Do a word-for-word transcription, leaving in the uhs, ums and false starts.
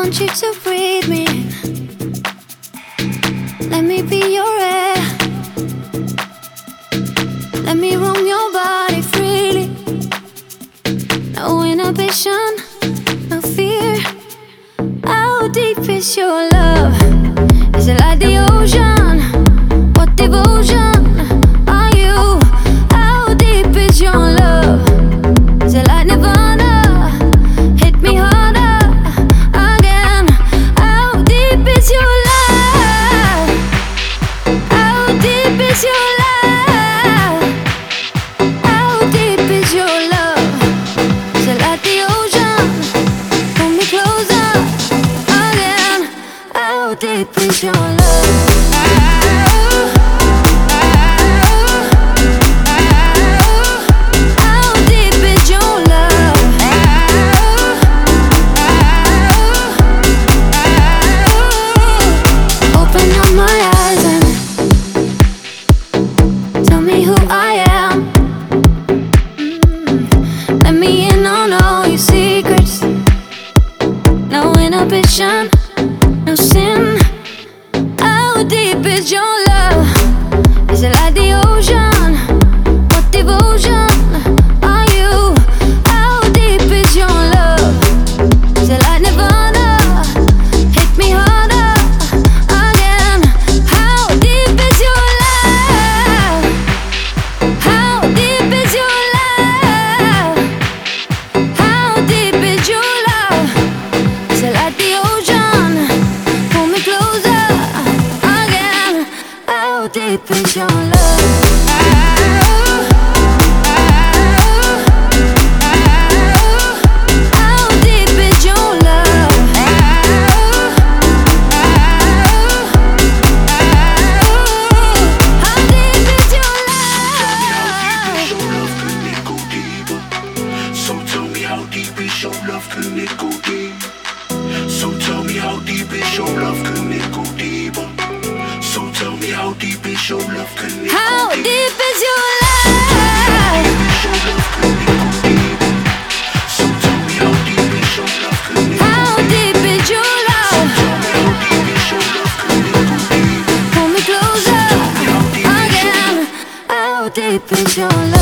want you to breathe me. Let me be your air. Let me roam your body freely. No inhibition, no fear. How deep is your love? Is it like the ocean? What devotion are you? How deep is your love? Is it like Nirvana? Hit me harder again. How deep is your love? How deep is your love? How deep is your love? Is it like the ocean? Pull me closer again. How deep is your love? No sin. How deep is your love? Is it like the ocean? What devotion are you? How deep is your love? Is it like Nirvana? Hit me harder again. How deep is your love? How deep is your love? How deep is your love? Is it like the ocean? Pull me closer again. How deep is your love? How deep is your love? How deep is your love? So tell me how deep is your love, can it go deep? So tell me how deep is your love, can it go deeper? So tell me how deep is your love, can it go deeper? How deep is your love? So tell me how deep is your love, can it go How deep is your love? Tell me how deep is your love, can it go deeper? Pull me closer again. How deep is your love?